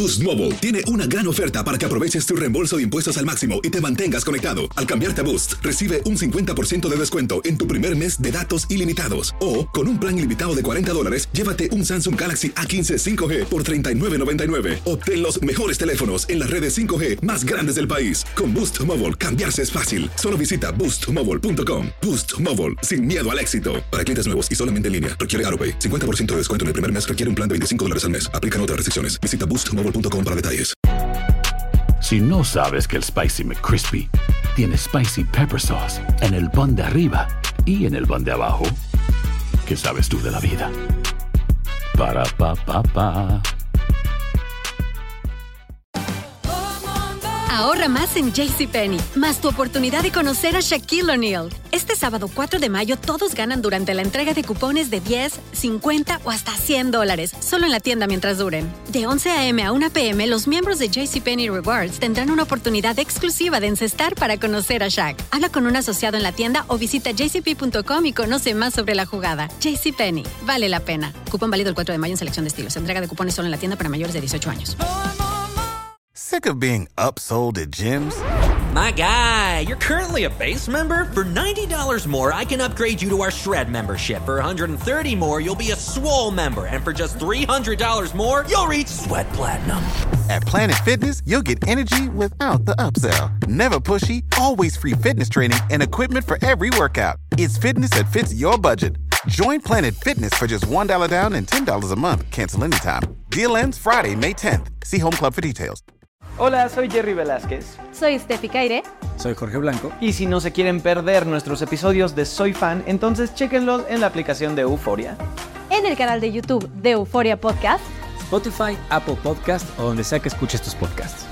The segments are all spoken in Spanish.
Boost Mobile tiene una gran oferta para que aproveches tu reembolso de impuestos al máximo y te mantengas conectado. Al cambiarte a Boost, recibe un 50% de descuento en tu primer mes de datos ilimitados. O, con un plan ilimitado de $40, llévate un Samsung Galaxy A15 5G por $39.99. Obtén los mejores teléfonos en las redes 5G más grandes del país. Con Boost Mobile, cambiarse es fácil. Solo visita boostmobile.com. Boost Mobile, sin miedo al éxito. Para clientes nuevos y solamente en línea, requiere AroPay. 50% de descuento en el primer mes requiere un plan de $25 al mes. Aplican otras restricciones. Visita boostmobile.com para detalles. Si no sabes que el Spicy McCrispy tiene Spicy Pepper Sauce en el pan de arriba y en el pan de abajo, ¿qué sabes tú de la vida? Para, pa, pa, pa. Ahorra más en JCPenney, más tu oportunidad de conocer a Shaquille O'Neal. Este sábado 4 de mayo todos ganan durante la entrega de cupones de $10, $50 o hasta $100, solo en la tienda mientras duren. De 11 a.m. a 1 p.m., los miembros de JCPenney Rewards tendrán una oportunidad exclusiva de encestar para conocer a Shaq. Habla con un asociado en la tienda o visita jcp.com y conoce más sobre la jugada. JCPenney, vale la pena. Cupón válido el 4 de mayo en selección de estilos. Entrega de cupones solo en la tienda para mayores de 18 años. Sick of being upsold at gyms? My guy, you're currently a base member? For $90 more, I can upgrade you to our Shred membership. For $130 more, you'll be a Swole member. And for just $300 more, you'll reach Sweat Platinum. At Planet Fitness, you'll get energy without the upsell. Never pushy, always free fitness training and equipment for every workout. It's fitness that fits your budget. Join Planet Fitness for just $1 down and $10 a month. Cancel anytime. Deal ends Friday, May 10th. See Home Club for details. Hola, soy Jerry Velázquez. Soy Steffi Caire. Soy Jorge Blanco. Y si no se quieren perder nuestros episodios de Soy Fan, entonces chéquenlos en la aplicación de Euforia. En el canal de YouTube de Euforia Podcast. Spotify, Apple Podcast o donde sea que escuches tus podcasts.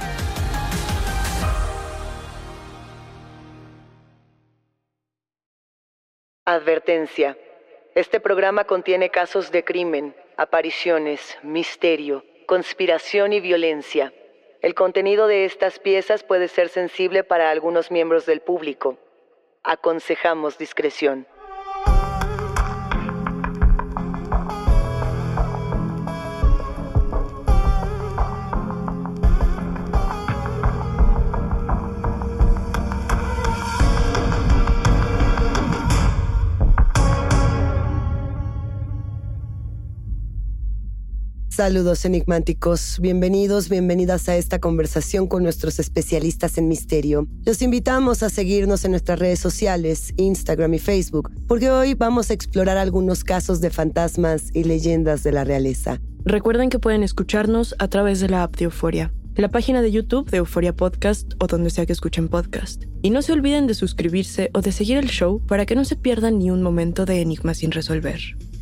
Advertencia. Este programa contiene casos de crimen, apariciones, misterio, conspiración y violencia. El contenido de estas piezas puede ser sensible para algunos miembros del público. Aconsejamos discreción. Saludos enigmáticos, bienvenidos, bienvenidas a esta conversación con nuestros especialistas en misterio. Los invitamos a seguirnos en nuestras redes sociales, Instagram y Facebook, porque hoy vamos a explorar algunos casos de fantasmas y leyendas de la realeza. Recuerden que pueden escucharnos a través de la app de Euforia, la página de YouTube de Euforia Podcast o donde sea que escuchen podcast. Y no se olviden de suscribirse o de seguir el show para que no se pierdan ni un momento de enigma sin resolver.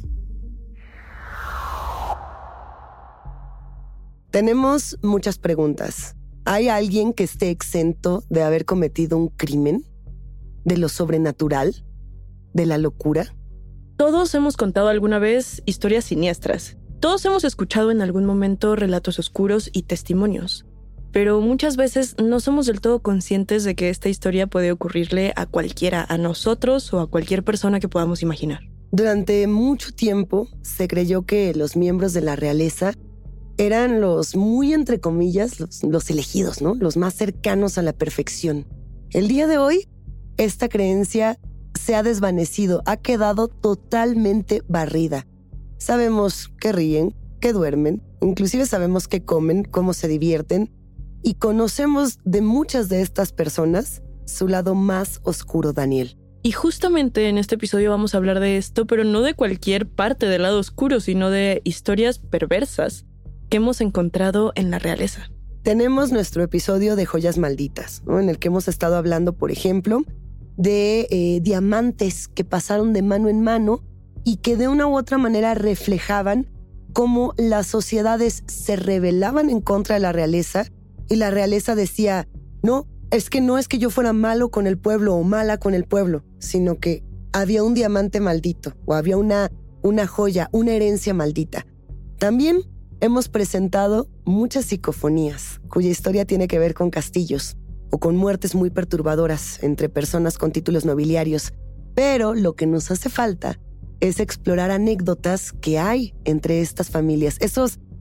Tenemos muchas preguntas. ¿Hay alguien que esté exento de haber cometido un crimen? ¿De lo sobrenatural? ¿De la locura? Todos hemos contado alguna vez historias siniestras. Todos hemos escuchado en algún momento relatos oscuros y testimonios. Pero muchas veces no somos del todo conscientes de que esta historia puede ocurrirle a cualquiera, a nosotros o a cualquier persona que podamos imaginar. Durante mucho tiempo se creyó que los miembros de la realeza eran los muy, entre comillas, los elegidos, ¿no? Los más cercanos a la perfección. El día de hoy, esta creencia se ha desvanecido, ha quedado totalmente barrida. Sabemos que ríen, que duermen, inclusive sabemos que comen, cómo se divierten, y conocemos de muchas de estas personas su lado más oscuro, Daniel. Y justamente en este episodio vamos a hablar de esto, pero no de cualquier parte del lado oscuro, sino de historias perversas que hemos encontrado en la realeza. Tenemos nuestro episodio de joyas malditas, ¿no? En el que hemos estado hablando, por ejemplo, de diamantes que pasaron de mano en mano y que de una u otra manera reflejaban cómo las sociedades se rebelaban en contra de la realeza y la realeza decía, no es que yo fuera malo con el pueblo o mala con el pueblo, sino que había un diamante maldito o había una joya, una herencia maldita. También hemos presentado muchas psicofonías, cuya historia tiene que ver con castillos o con muertes muy perturbadoras entre personas con títulos nobiliarios. Pero lo que nos hace falta es explorar anécdotas que hay entre estas familias, esos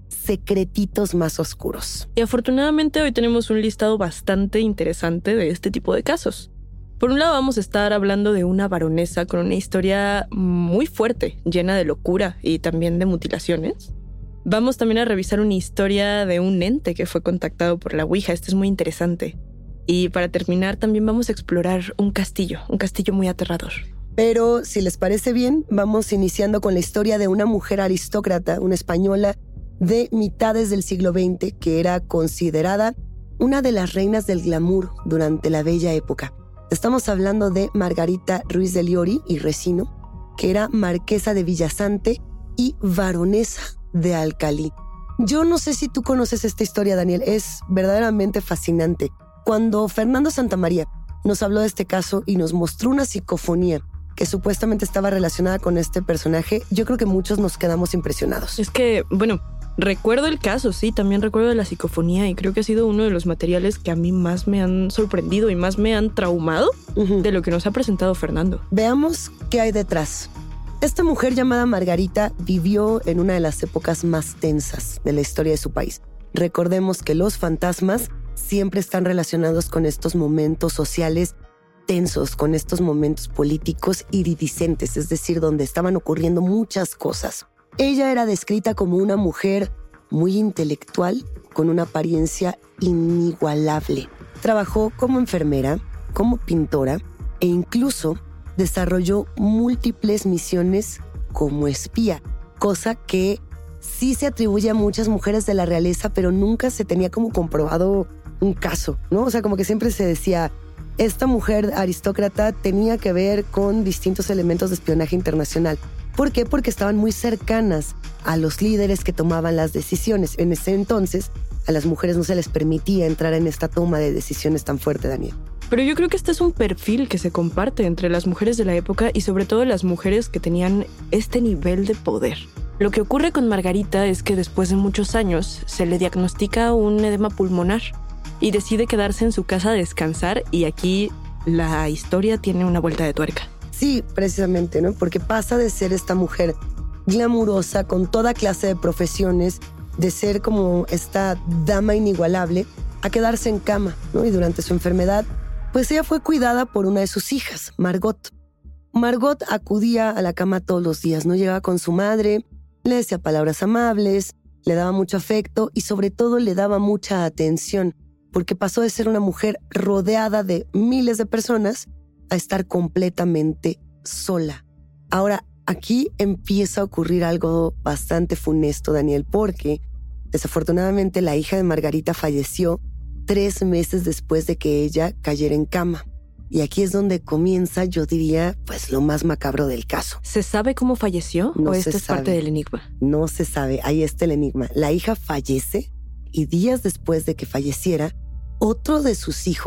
secretitos más oscuros. Y afortunadamente hoy tenemos un listado bastante interesante de este tipo de casos. Por un lado vamos a estar hablando de una baronesa con una historia muy fuerte, llena de locura y también de mutilaciones. Vamos también a revisar una historia de un ente que fue contactado por la Ouija. Este es muy interesante. Y para terminar también vamos a explorar un castillo muy aterrador. Pero si les parece bien, vamos iniciando con la historia de una mujer aristócrata, una española de mitades del siglo XX, que era considerada una de las reinas del glamour durante la bella época. Estamos hablando de Margarita Ruiz de Liori y Resino, que era marquesa de Villasante y baronesa de Alcalí. Yo no sé si tú conoces esta historia, Daniel, es verdaderamente fascinante. Cuando Fernando Santamaría nos habló de este caso y nos mostró una psicofonía que supuestamente estaba relacionada con este personaje, yo creo que muchos nos quedamos impresionados. Es que, bueno, recuerdo el caso, sí, también recuerdo la psicofonía y creo que ha sido uno de los materiales que a mí más me han sorprendido y más me han traumado de lo que nos ha presentado Fernando. Veamos qué hay detrás. Esta mujer llamada Margarita vivió en una de las épocas más tensas de la historia de su país. Recordemos que los fantasmas siempre están relacionados con estos momentos sociales tensos, con estos momentos políticos iridiscentes, es decir, donde estaban ocurriendo muchas cosas. Ella era descrita como una mujer muy intelectual, con una apariencia inigualable. Trabajó como enfermera, como pintora e incluso desarrolló múltiples misiones como espía, cosa que sí se atribuye a muchas mujeres de la realeza, pero nunca se tenía como comprobado un caso, ¿no? O sea, como que siempre se decía, esta mujer aristócrata tenía que ver con distintos elementos de espionaje internacional. ¿Por qué? Porque estaban muy cercanas a los líderes que tomaban las decisiones. En ese entonces, a las mujeres no se les permitía entrar en esta toma de decisiones tan fuerte, Daniel. Pero yo creo que este es un perfil que se comparte entre las mujeres de la época y sobre todo las mujeres que tenían este nivel de poder. Lo que ocurre con Margarita es que después de muchos años se le diagnostica un edema pulmonar y decide quedarse en su casa a descansar, y aquí la historia tiene una vuelta de tuerca. Sí, precisamente, ¿no? Porque pasa de ser esta mujer glamurosa con toda clase de profesiones, de ser como esta dama inigualable, a quedarse en cama, ¿no? Y durante su enfermedad, pues ella fue cuidada por una de sus hijas, Margot. Margot acudía a la cama todos los días, ¿no? Llegaba con su madre, le decía palabras amables, le daba mucho afecto y sobre todo le daba mucha atención, porque pasó de ser una mujer rodeada de miles de personas a estar completamente sola. Ahora, aquí empieza a ocurrir algo bastante funesto, Daniel, porque desafortunadamente la hija de Margarita falleció 3 meses después de que ella cayera en cama. Y aquí es donde comienza, yo diría, pues lo más macabro del caso. ¿Se sabe cómo falleció? No ¿O esta es sabe. Parte del enigma? No se sabe, ahí está el enigma. La hija fallece y días después de que falleciera, otro de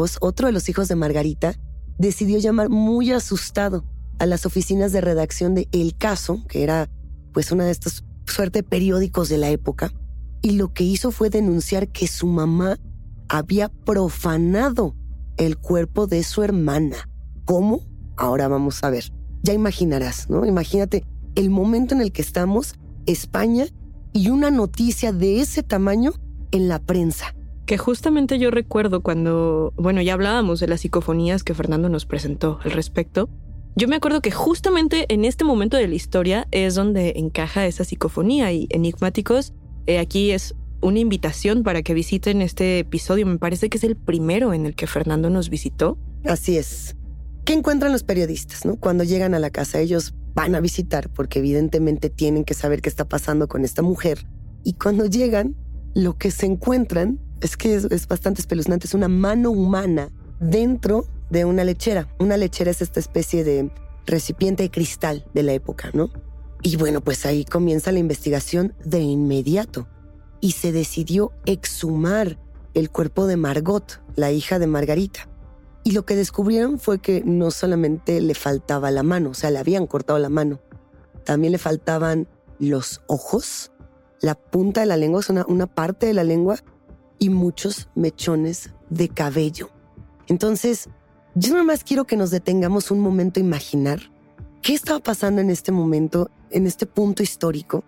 los hijos de Margarita, decidió llamar muy asustado a las oficinas de redacción de El Caso, que era pues una de estas suerte de periódicos de la época, y lo que hizo fue denunciar que su mamá había profanado el cuerpo de su hermana. ¿Cómo? Ahora vamos a ver. Ya imaginarás, ¿no? Imagínate el momento en el que estamos, España, y una noticia de ese tamaño en la prensa. Que justamente yo recuerdo cuando, bueno, ya hablábamos de las psicofonías que Fernando nos presentó al respecto. Yo me acuerdo que justamente en este momento de la historia es donde encaja esa psicofonía, y enigmáticos, aquí es una invitación para que visiten este episodio. Me parece que es el primero en el que Fernando nos visitó. Así es. ¿Qué encuentran los periodistas, no? Cuando llegan a la casa, ellos van a visitar porque evidentemente tienen que saber qué está pasando con esta mujer. Y cuando llegan, lo que se encuentran es que es bastante espeluznante. Es una mano humana dentro de una lechera. Una lechera es esta especie de recipiente de cristal de la época, ¿no? Y bueno, pues ahí comienza la investigación de inmediato. Y se decidió exhumar el cuerpo de Margot, la hija de Margarita. Y lo que descubrieron fue que no solamente le faltaba la mano, o sea, le habían cortado la mano. También le faltaban los ojos, la punta de la lengua, una parte de la lengua, y muchos mechones de cabello. Entonces, yo nada más quiero que nos detengamos un momento a imaginar qué estaba pasando en este momento, en este punto histórico,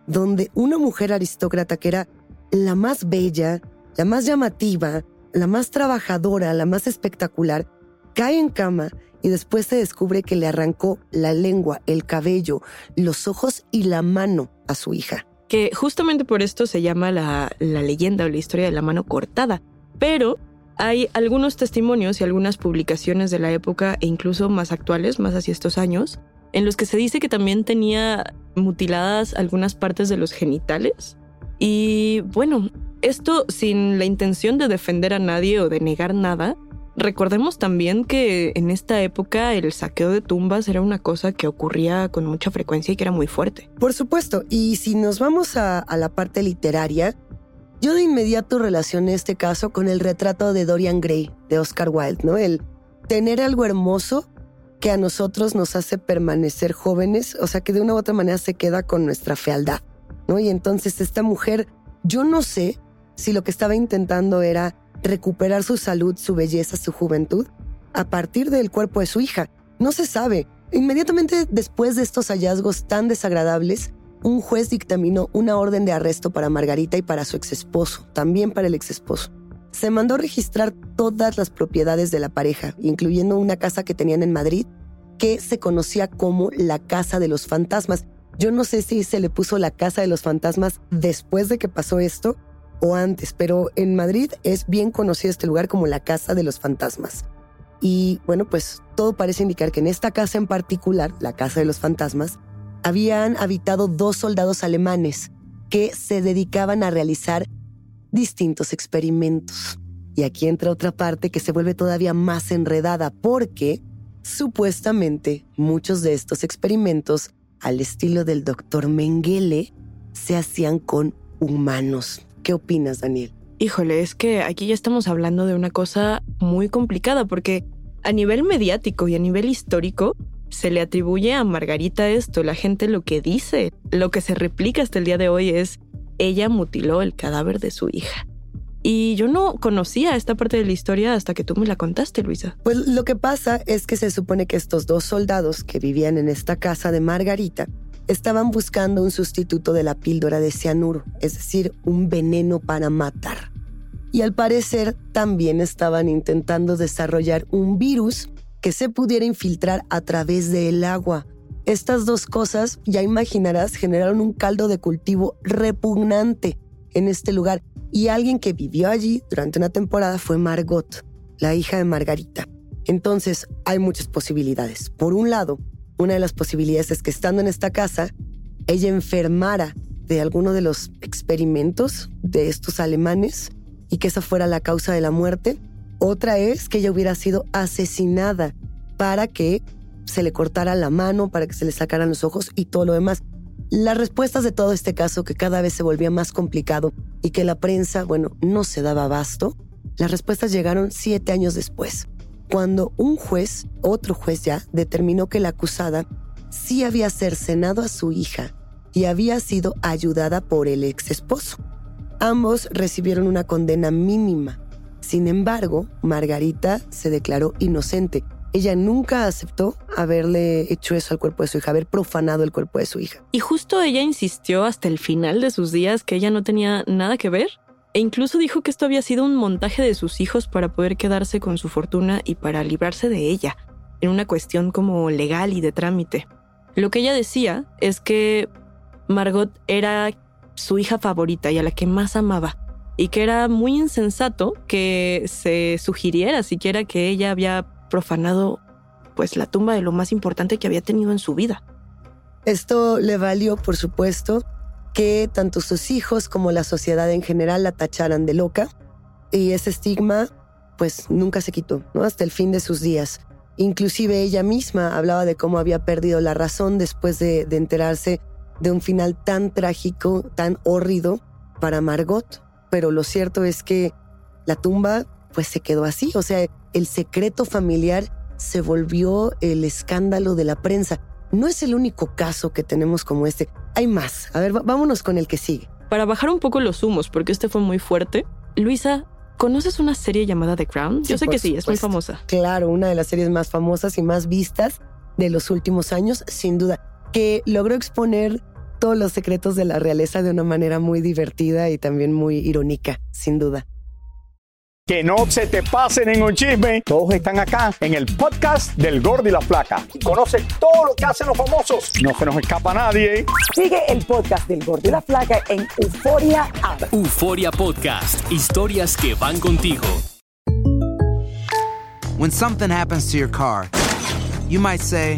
donde una mujer aristócrata que era la más bella, la más llamativa, la más trabajadora, la más espectacular, cae en cama y después se descubre que le arrancó la lengua, el cabello, los ojos y la mano a su hija. Que justamente por esto se llama la leyenda o la historia de la mano cortada. Pero hay algunos testimonios y algunas publicaciones de la época e incluso más actuales, más hacia estos años, en los que se dice que también tenía mutiladas algunas partes de los genitales. Y bueno, esto sin la intención de defender a nadie o de negar nada. Recordemos también que en esta época el saqueo de tumbas era una cosa que ocurría con mucha frecuencia y que era muy fuerte. Por supuesto, y si nos vamos a la parte literaria, yo de inmediato relacioné este caso con el retrato de Dorian Gray, de Oscar Wilde, ¿no? El tener algo hermoso que a nosotros nos hace permanecer jóvenes, o sea, que de una u otra manera se queda con nuestra fealdad, ¿no? Y entonces esta mujer, yo no sé si lo que estaba intentando era recuperar su salud, su belleza, su juventud, a partir del cuerpo de su hija. No se sabe. Inmediatamente después de estos hallazgos tan desagradables, un juez dictaminó una orden de arresto para Margarita y para su exesposo, también para el exesposo. Se mandó registrar todas las propiedades de la pareja, incluyendo una casa que tenían en Madrid, que se conocía como la Casa de los Fantasmas. Yo no sé si se le puso la Casa de los Fantasmas después de que pasó esto o antes, pero en Madrid es bien conocido este lugar como la Casa de los Fantasmas. Y bueno, pues todo parece indicar que en esta casa en particular, la Casa de los Fantasmas, habían habitado 2 soldados alemanes que se dedicaban a realizar distintos experimentos. Y aquí entra otra parte que se vuelve todavía más enredada porque supuestamente muchos de estos experimentos, al estilo del doctor Mengele, se hacían con humanos. ¿Qué opinas, Daniel? Híjole, es que aquí ya estamos hablando de una cosa muy complicada porque a nivel mediático y a nivel histórico se le atribuye a Margarita esto. La gente lo que dice, lo que se replica hasta el día de hoy es ella mutiló el cadáver de su hija. Y yo no conocía esta parte de la historia hasta que tú me la contaste, Luisa. Pues lo que pasa es que se supone que estos 2 soldados que vivían en esta casa de Margarita estaban buscando un sustituto de la píldora de cianuro, es decir, un veneno para matar. Y al parecer también estaban intentando desarrollar un virus que se pudiera infiltrar a través del agua. Estas 2 cosas, ya imaginarás, generaron un caldo de cultivo repugnante en este lugar. Y alguien que vivió allí durante una temporada fue Margot, la hija de Margarita. Entonces, hay muchas posibilidades. Por un lado, una de las posibilidades es que estando en esta casa, ella enfermara de alguno de los experimentos de estos alemanes y que esa fuera la causa de la muerte. Otra es que ella hubiera sido asesinada para que se le cortara la mano, para que se le sacaran los ojos y todo lo demás. Las respuestas de todo este caso, que cada vez se volvía más complicado y que la prensa, no se daba abasto, las respuestas llegaron 7 años después, cuando un juez, otro juez ya, determinó que la acusada sí había cercenado a su hija y había sido ayudada por el ex esposo. Ambos recibieron una condena mínima. Sin embargo, Margarita se declaró inocente. Ella nunca aceptó haberle hecho eso al cuerpo de su hija, haber profanado el cuerpo de su hija. Y justo ella insistió hasta el final de sus días que ella no tenía nada que ver. E incluso dijo que esto había sido un montaje de sus hijos para poder quedarse con su fortuna y para librarse de ella, en una cuestión como legal y de trámite. Lo que ella decía es que Margot era su hija favorita y a la que más amaba, y que era muy insensato que se sugiriera siquiera que ella había profanado pues la tumba de lo más importante que había tenido en su vida. Esto le valió, por supuesto, que tanto sus hijos como la sociedad en general la tacharan de loca, y ese estigma pues nunca se quitó, ¿no? Hasta el fin de sus días. Inclusive ella misma hablaba de cómo había perdido la razón después de enterarse de un final tan trágico, tan hórrido para Margot. Pero lo cierto es que la tumba pues se quedó así, o sea, el secreto familiar se volvió el escándalo de la prensa. No es el único caso que tenemos como este. Hay más. A ver, vámonos con el que sigue. Para bajar un poco los humos, porque este fue muy fuerte. Luisa, ¿conoces una serie llamada The Crown? Yo sé que sí, es muy famosa. Claro, una de las series más famosas y más vistas de los últimos años, sin duda, que logró exponer todos los secretos de la realeza de una manera muy divertida y también muy irónica, sin duda. Que no se te pasen en un chisme. Todos están acá en el podcast del Gordo y la Flaca. Conoce todo lo que hacen los famosos. No se nos escapa nadie. Sigue el podcast del Gordo y la Flaca en Euforia App. Euforia Podcast. Historias que van contigo. When something happens to your car, you might say,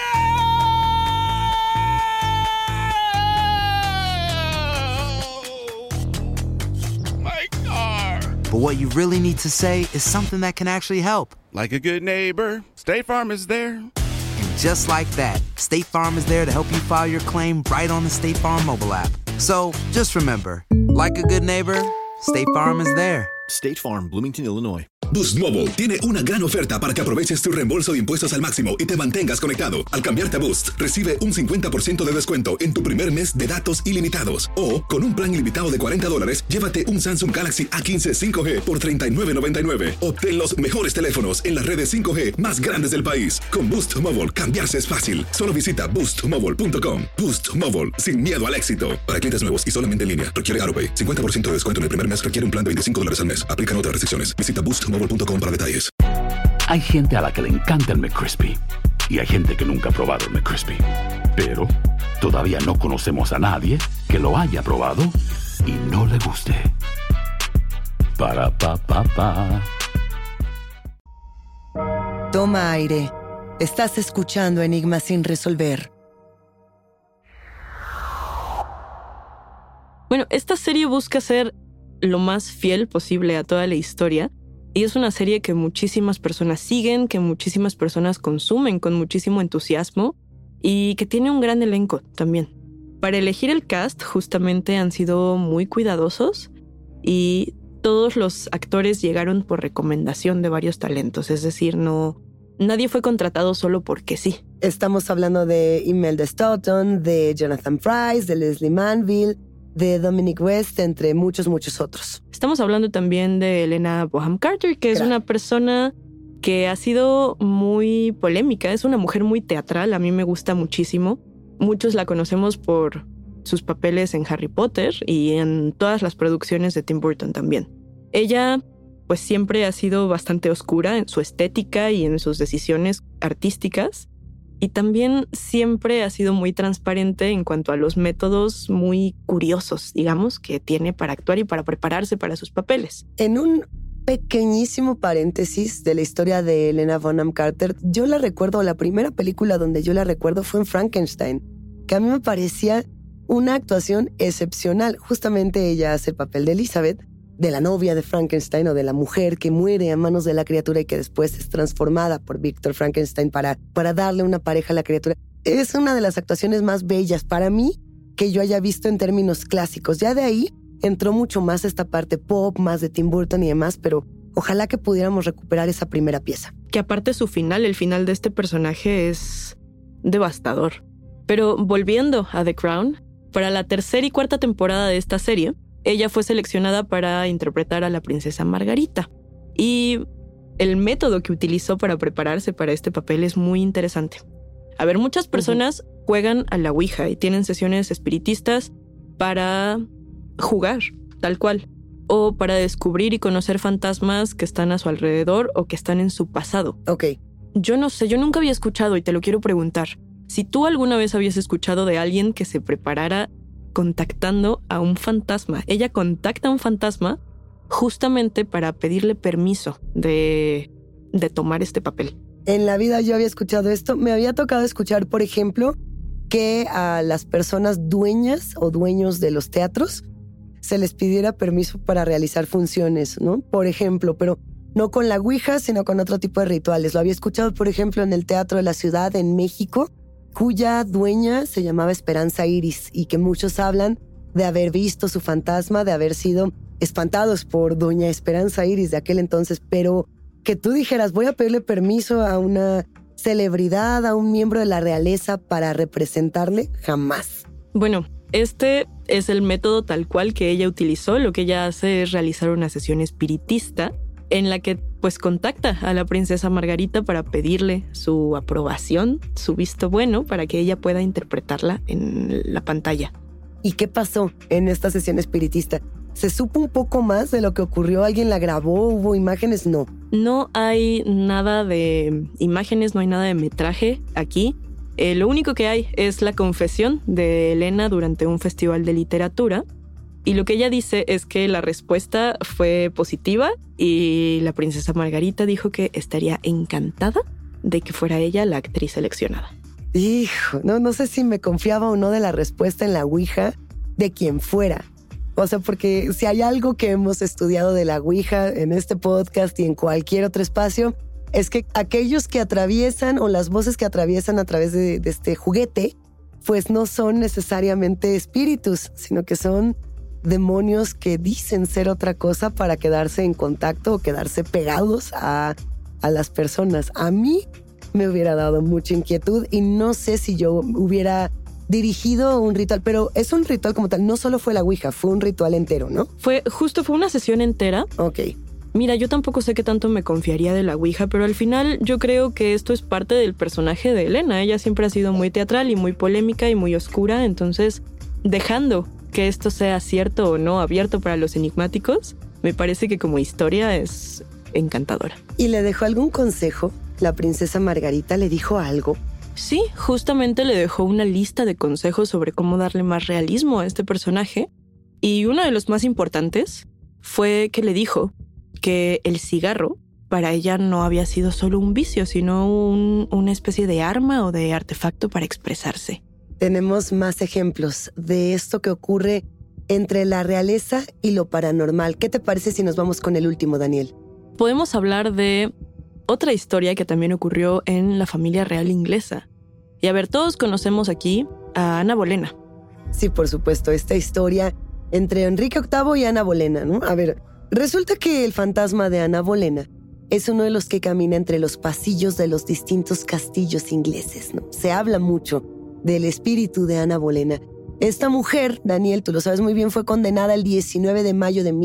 but what you really need to say is something that can actually help. Like a good neighbor, State Farm is there. And just like that, State Farm is there to help you file your claim right on the State Farm mobile app. So just remember, like a good neighbor, State Farm is there. State Farm, Bloomington, Illinois. Boost Mobile tiene una gran oferta para que aproveches tu reembolso de impuestos al máximo y te mantengas conectado. Al cambiarte a Boost, recibe un 50% de descuento en tu primer mes de datos ilimitados. O, con un plan ilimitado de $40, llévate un Samsung Galaxy A15 5G por $39.99. Obtén los mejores teléfonos en las redes 5G más grandes del país. Con Boost Mobile, cambiarse es fácil. Solo visita boostmobile.com. Boost Mobile, sin miedo al éxito. Para clientes nuevos y solamente en línea, requiere AutoPay. 50% de descuento en el primer mes requiere un plan de $25 al mes. Aplican otras restricciones. Visita boostmobile.com para detalles. Hay gente a la que le encanta el McCrispy y hay gente que nunca ha probado el McCrispy. Pero todavía no conocemos a nadie que lo haya probado y no le guste. Para pa pa pa. Toma aire. Estás escuchando Enigmas sin resolver. Bueno, esta serie busca ser lo más fiel posible a toda la historia. Y es una serie que muchísimas personas siguen, que muchísimas personas consumen con muchísimo entusiasmo y que tiene un gran elenco también. Para elegir el cast, justamente han sido muy cuidadosos y todos los actores llegaron por recomendación de varios talentos. Es decir, nadie fue contratado solo porque sí. Estamos hablando de Imelda Staunton, de Jonathan Pryce, de Leslie Manville, de Dominic West, entre muchos otros. Estamos hablando también de Helena Bonham Carter, que es una persona que ha sido muy polémica. Es una mujer muy teatral, a mí me gusta muchísimo. Muchos la conocemos por sus papeles en Harry Potter y en todas las producciones de Tim Burton también. Ella, pues siempre ha sido bastante oscura en su estética y en sus decisiones artísticas. Y también siempre ha sido muy transparente en cuanto a los métodos muy curiosos, digamos, que tiene para actuar y para prepararse para sus papeles. En un pequeñísimo paréntesis de la historia de Helena Bonham Carter, yo la recuerdo, la primera película donde yo la recuerdo fue en Frankenstein, que a mí me parecía una actuación excepcional. Justamente ella hace el papel de Elizabeth, de la novia de Frankenstein o de la mujer que muere a manos de la criatura y que después es transformada por Víctor Frankenstein para darle una pareja a la criatura. Es una de las actuaciones más bellas para mí que yo haya visto en términos clásicos. Ya de ahí entró mucho más esta parte pop, más de Tim Burton y demás, pero ojalá que pudiéramos recuperar esa primera pieza. Que aparte el final de este personaje es devastador. Pero volviendo a The Crown, para la tercera y cuarta temporada de esta serie, ella fue seleccionada para interpretar a la princesa Margarita. Y el método que utilizó para prepararse para este papel es muy interesante. A ver, muchas personas juegan a la Ouija y tienen sesiones espiritistas para jugar, tal cual. O para descubrir y conocer fantasmas que están a su alrededor o que están en su pasado. Ok. Yo no sé, yo nunca había escuchado y te lo quiero preguntar. Si tú alguna vez habías escuchado de alguien que se preparara contactando a un fantasma. Ella contacta a un fantasma justamente para pedirle permiso de tomar este papel. En la vida yo había escuchado esto. Me había tocado escuchar, por ejemplo, que a las personas dueñas o dueños de los teatros se les pidiera permiso para realizar funciones, ¿no? Por ejemplo, pero no con la Ouija, sino con otro tipo de rituales. Lo había escuchado, por ejemplo, en el Teatro de la Ciudad en México, cuya dueña se llamaba Esperanza Iris y que muchos hablan de haber visto su fantasma, de haber sido espantados por doña Esperanza Iris de aquel entonces, pero que tú dijeras, voy a pedirle permiso a una celebridad, a un miembro de la realeza para representarle, jamás. Bueno, este es el método tal cual que ella utilizó. Lo que ella hace es realizar una sesión espiritista en la que pues contacta a la princesa Margarita para pedirle su aprobación, su visto bueno, para que ella pueda interpretarla en la pantalla. ¿Y qué pasó en esta sesión espiritista? ¿Se supo un poco más de lo que ocurrió? ¿Alguien la grabó? ¿Hubo imágenes? No. No hay nada de imágenes, no hay nada de metraje aquí. Lo único que hay es la confesión de Elena durante un festival de literatura. Y lo que ella dice es que la respuesta fue positiva y la princesa Margarita dijo que estaría encantada de que fuera ella la actriz seleccionada. Hijo, no sé si me confiaba o no de la respuesta en la Ouija de quien fuera. O sea, porque si hay algo que hemos estudiado de la Ouija en este podcast y en cualquier otro espacio, es que aquellos que atraviesan o las voces que atraviesan a través de este juguete, pues no son necesariamente espíritus, sino que son demonios que dicen ser otra cosa para quedarse en contacto o quedarse pegados a las personas. A mí me hubiera dado mucha inquietud y no sé si yo hubiera dirigido un ritual, pero es un ritual como tal, no solo fue la Ouija, fue un ritual entero, ¿no? Fue una sesión entera. Ok. Mira, yo tampoco sé qué tanto me confiaría de la Ouija, pero al final yo creo que esto es parte del personaje de Elena. Ella siempre ha sido muy teatral y muy polémica y muy oscura, entonces dejando que esto sea cierto o no, abierto para los enigmáticos, me parece que como historia es encantadora. ¿Y le dejó algún consejo? ¿La princesa Margarita le dijo algo? Sí, justamente le dejó una lista de consejos sobre cómo darle más realismo a este personaje. Y uno de los más importantes fue que le dijo que el cigarro para ella no había sido solo un vicio, sino una especie de arma o de artefacto para expresarse. Tenemos más ejemplos de esto que ocurre entre la realeza y lo paranormal. ¿Qué te parece si nos vamos con el último, Daniel? Podemos hablar de otra historia que también ocurrió en la familia real inglesa. Y a ver, todos conocemos aquí a Ana Bolena. Sí, por supuesto, esta historia entre Enrique VIII y Ana Bolena, ¿no? A ver, resulta que el fantasma de Ana Bolena es uno de los que camina entre los pasillos de los distintos castillos ingleses, ¿no? Se habla mucho del espíritu de Ana Bolena. Esta mujer, Daniel, tú lo sabes muy bien, fue condenada el 19 de mayo de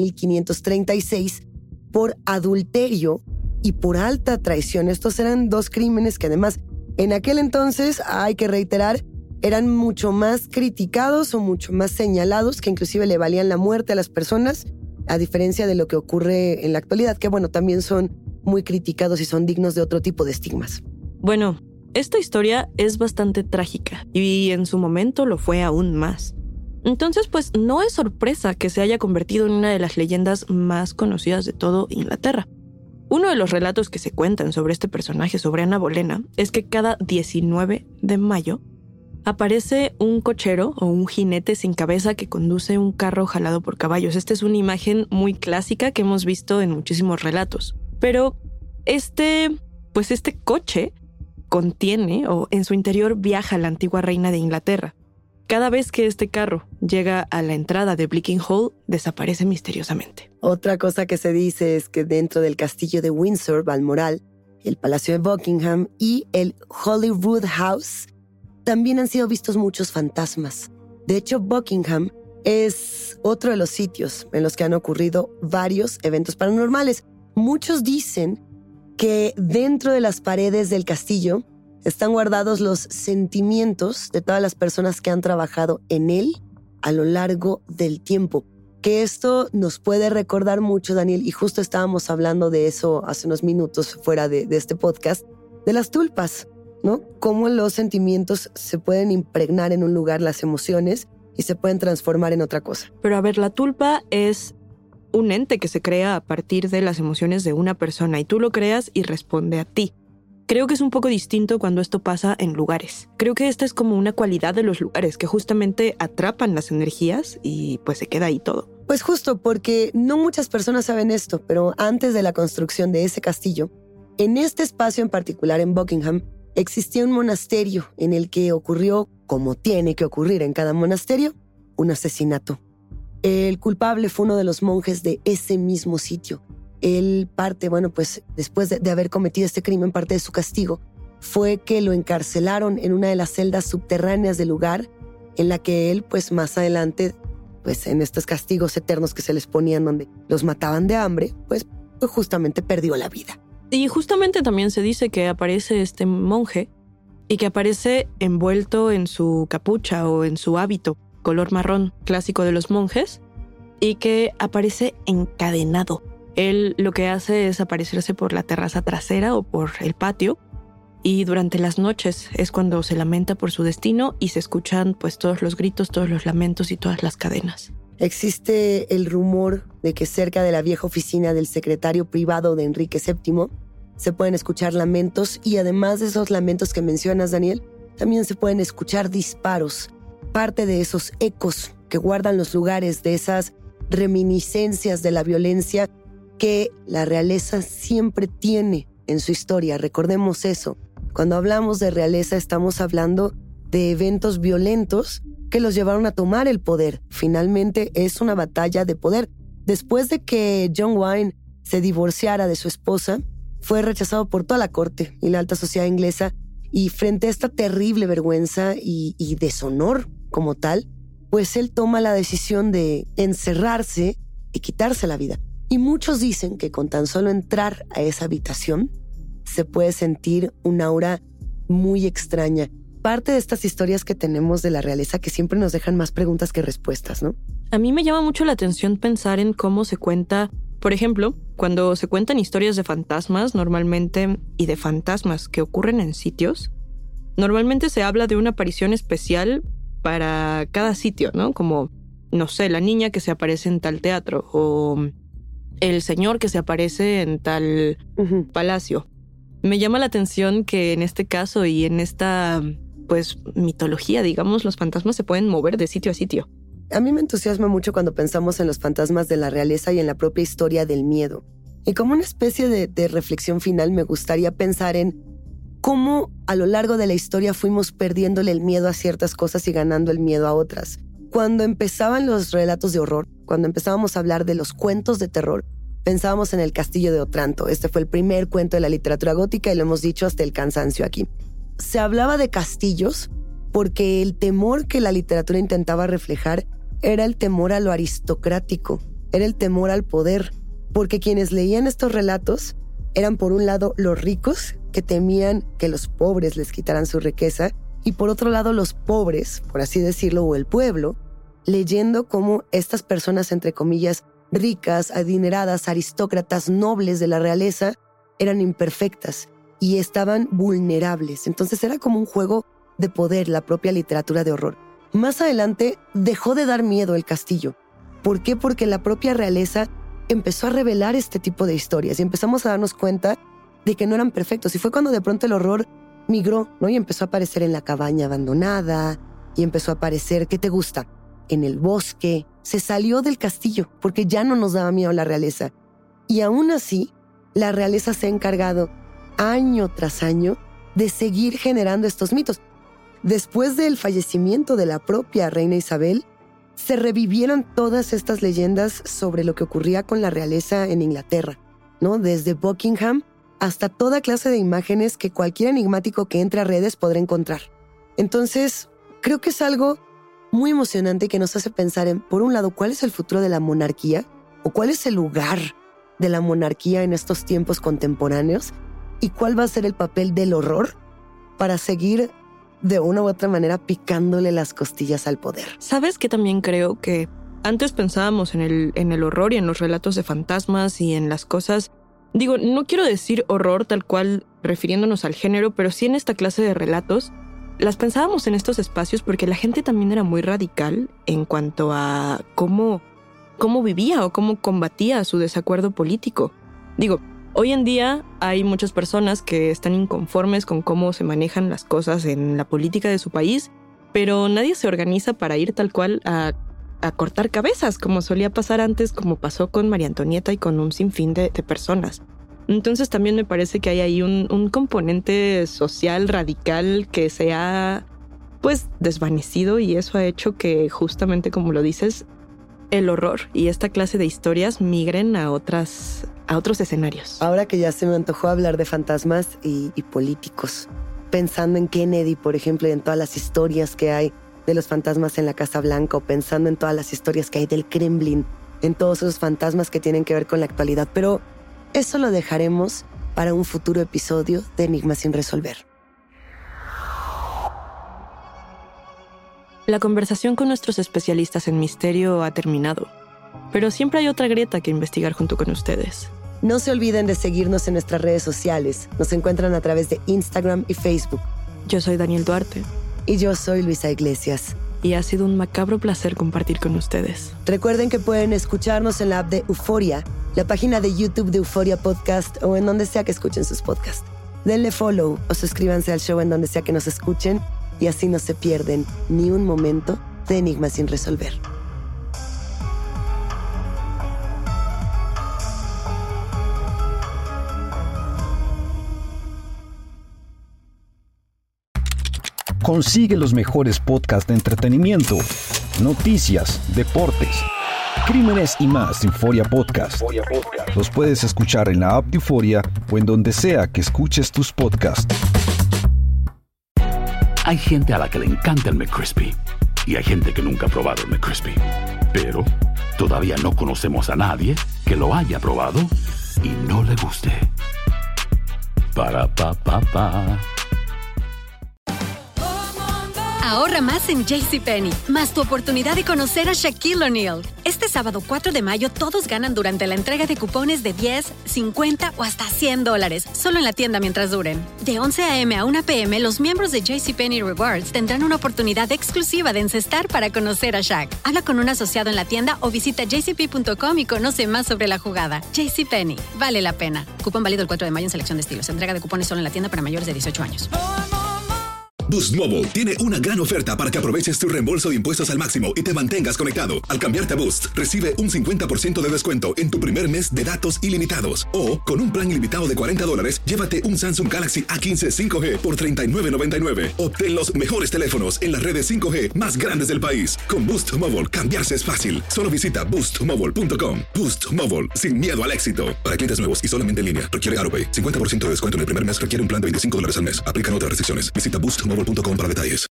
1536 por adulterio y por alta traición. Estos eran dos crímenes que además en aquel entonces, hay que reiterar, eran mucho más criticados o mucho más señalados, que inclusive le valían la muerte a las personas, a diferencia de lo que ocurre en la actualidad, que bueno, también son muy criticados y son dignos de otro tipo de estigmas. Bueno, esta historia es bastante trágica y en su momento lo fue aún más. Entonces, pues no es sorpresa que se haya convertido en una de las leyendas más conocidas de todo Inglaterra. Uno de los relatos que se cuentan sobre este personaje, sobre Ana Bolena, es que cada 19 de mayo aparece un cochero o un jinete sin cabeza que conduce un carro jalado por caballos. Esta es una imagen muy clásica que hemos visto en muchísimos relatos. Pero este coche contiene o en su interior viaja la antigua reina de Inglaterra. Cada vez que este carro llega a la entrada de Bleaking Hall, desaparece misteriosamente. Otra cosa que se dice es que dentro del castillo de Windsor, Balmoral, el Palacio de Buckingham y el Holyrood House también han sido vistos muchos fantasmas. De hecho, Buckingham es otro de los sitios en los que han ocurrido varios eventos paranormales. Muchos dicen que dentro de las paredes del castillo están guardados los sentimientos de todas las personas que han trabajado en él a lo largo del tiempo. Que esto nos puede recordar mucho, Daniel, y justo estábamos hablando de eso hace unos minutos fuera de este podcast, de las tulpas, ¿no? Cómo los sentimientos se pueden impregnar en un lugar, las emociones, y se pueden transformar en otra cosa. Pero a ver, la tulpa es un ente que se crea a partir de las emociones de una persona y tú lo creas y responde a ti. Creo que es un poco distinto cuando esto pasa en lugares. Creo que esta es como una cualidad de los lugares que justamente atrapan las energías y pues se queda ahí todo. Pues justo porque no muchas personas saben esto, pero antes de la construcción de ese castillo, en este espacio en particular en Buckingham, existía un monasterio en el que ocurrió, como tiene que ocurrir en cada monasterio, un asesinato. El culpable fue uno de los monjes de ese mismo sitio. Él después de haber cometido este crimen, parte de su castigo fue que lo encarcelaron en una de las celdas subterráneas del lugar, en la que él, pues más adelante, pues en estos castigos eternos que se les ponían donde los mataban de hambre, pues pues justamente perdió la vida. Y justamente también se dice que aparece este monje y que aparece envuelto en su capucha o en su hábito color marrón clásico de los monjes y que aparece encadenado. Él lo que hace es aparecerse por la terraza trasera o por el patio y durante las noches es cuando se lamenta por su destino y se escuchan pues todos los gritos, todos los lamentos y todas las cadenas. Existe el rumor de que cerca de la vieja oficina del secretario privado de Enrique VII se pueden escuchar lamentos y además de esos lamentos que mencionas, Daniel, también se pueden escuchar disparos, parte de esos ecos que guardan los lugares, de esas reminiscencias de la violencia que la realeza siempre tiene en su historia. Recordemos eso. Cuando hablamos de realeza estamos hablando de eventos violentos que los llevaron a tomar el poder. Finalmente es una batalla de poder. Después de que John Wayne se divorciara de su esposa, fue rechazado por toda la corte y la alta sociedad inglesa, y frente a esta terrible vergüenza y deshonor como tal, pues él toma la decisión de encerrarse y quitarse la vida. Y muchos dicen que con tan solo entrar a esa habitación se puede sentir un aura muy extraña. Parte de estas historias que tenemos de la realeza que siempre nos dejan más preguntas que respuestas, ¿no? A mí me llama mucho la atención pensar en cómo se cuenta, por ejemplo, cuando se cuentan historias de fantasmas normalmente y de fantasmas que ocurren en sitios, normalmente se habla de una aparición especial para cada sitio, ¿no? Como, no sé, la niña que se aparece en tal teatro o el señor que se aparece en tal palacio. Me llama la atención que en este caso y en esta, pues, mitología, digamos, los fantasmas se pueden mover de sitio a sitio. A mí me entusiasma mucho cuando pensamos en los fantasmas de la realeza y en la propia historia del miedo. Y como una especie de reflexión final me gustaría pensar en cómo a lo largo de la historia fuimos perdiéndole el miedo a ciertas cosas y ganando el miedo a otras. Cuando empezaban los relatos de horror, cuando empezábamos a hablar de los cuentos de terror, pensábamos en El Castillo de Otranto. Este fue el primer cuento de la literatura gótica y lo hemos dicho hasta el cansancio aquí. Se hablaba de castillos porque el temor que la literatura intentaba reflejar era el temor a lo aristocrático, era el temor al poder, porque quienes leían estos relatos eran por un lado los ricos que temían que los pobres les quitaran su riqueza y por otro lado los pobres, por así decirlo, o el pueblo, leyendo cómo estas personas, entre comillas, ricas, adineradas, aristócratas, nobles de la realeza, eran imperfectas y estaban vulnerables. Entonces era como un juego de poder, la propia literatura de horror. Más adelante dejó de dar miedo el castillo. ¿Por qué? Porque la propia realeza empezó a revelar este tipo de historias y empezamos a darnos cuenta de que no eran perfectos. Y fue cuando de pronto el horror migró, ¿no? Y empezó a aparecer en la cabaña abandonada y empezó a aparecer, ¿qué te gusta? En el bosque. Se salió del castillo porque ya no nos daba miedo la realeza. Y aún así, la realeza se ha encargado año tras año de seguir generando estos mitos. Después del fallecimiento de la propia reina Isabel, se revivieron todas estas leyendas sobre lo que ocurría con la realeza en Inglaterra, ¿no? Desde Buckingham hasta toda clase de imágenes que cualquier enigmático que entre a redes podrá encontrar. Entonces, creo que es algo muy emocionante que nos hace pensar en, por un lado, cuál es el futuro de la monarquía o cuál es el lugar de la monarquía en estos tiempos contemporáneos y cuál va a ser el papel del horror para seguir de una u otra manera picándole las costillas al poder. ¿Sabes qué también creo? Que antes pensábamos en el horror y en los relatos de fantasmas y en las cosas. Digo, no quiero decir horror tal cual refiriéndonos al género, pero sí en esta clase de relatos. Las pensábamos en estos espacios porque la gente también era muy radical en cuanto a cómo vivía o cómo combatía su desacuerdo político. Digo, hoy en día hay muchas personas que están inconformes con cómo se manejan las cosas en la política de su país, pero nadie se organiza para ir tal cual a cortar cabezas, como solía pasar antes, como pasó con María Antonieta y con un sinfín de personas. Entonces también me parece que hay ahí un componente social radical que se ha, pues, desvanecido y eso ha hecho que justamente, como lo dices, el horror y esta clase de historias migren a otros escenarios. Ahora que ya se me antojó hablar de fantasmas y políticos, pensando en Kennedy, por ejemplo, y en todas las historias que hay de los fantasmas en la Casa Blanca, o pensando en todas las historias que hay del Kremlin, en todos esos fantasmas que tienen que ver con la actualidad. Pero Eso lo dejaremos para un futuro episodio de Enigmas sin resolver. La conversación con nuestros especialistas en misterio ha terminado, pero siempre hay otra grieta que investigar junto con ustedes. No se olviden de seguirnos en nuestras redes sociales. Nos encuentran a través de Instagram y Facebook. Yo soy Daniel Duarte. Y yo soy Luisa Iglesias. Y ha sido un macabro placer compartir con ustedes. Recuerden que pueden escucharnos en la app de Euforia, la página de YouTube de Euforia Podcast o en donde sea que escuchen sus podcasts. Denle follow o suscríbanse al show en donde sea que nos escuchen y así no se pierden ni un momento de Enigmas sin resolver. Consigue los mejores podcasts de entretenimiento, noticias, deportes, crímenes y más de Euforia Podcast. Los puedes escuchar en la app de Euforia o en donde sea que escuches tus podcasts. Hay gente a la que le encanta el McCrispy y hay gente que nunca ha probado el McCrispy. Pero todavía no conocemos a nadie que lo haya probado y no le guste. Para pa pa pa. Ahorra más en JCPenney, más tu oportunidad de conocer a Shaquille O'Neal. Este sábado 4 de mayo todos ganan durante la entrega de cupones de 10, 50 o hasta $100, solo en la tienda mientras duren. De 11 a.m. a 1 p.m. los miembros de JCPenney Rewards tendrán una oportunidad exclusiva de encestar para conocer a Shaq. Habla con un asociado en la tienda o visita jcp.com y conoce más sobre la jugada. JCPenney, vale la pena. Cupón válido el 4 de mayo en selección de estilos. Entrega de cupones solo en la tienda para mayores de 18 años. Boost Mobile tiene una gran oferta para que aproveches tu reembolso de impuestos al máximo y te mantengas conectado. Al cambiarte a Boost, recibe un 50% de descuento en tu primer mes de datos ilimitados. O, con un plan ilimitado de $40, llévate un Samsung Galaxy A15 5G por $39.99. Obtén los mejores teléfonos en las redes 5G más grandes del país. Con Boost Mobile, cambiarse es fácil. Solo visita boostmobile.com. Boost Mobile, sin miedo al éxito. Para clientes nuevos y solamente en línea, requiere AutoPay. 50% de descuento en el primer mes requiere un plan de $25 al mes. Aplican otras restricciones. Visita boostmobile.com para detalles.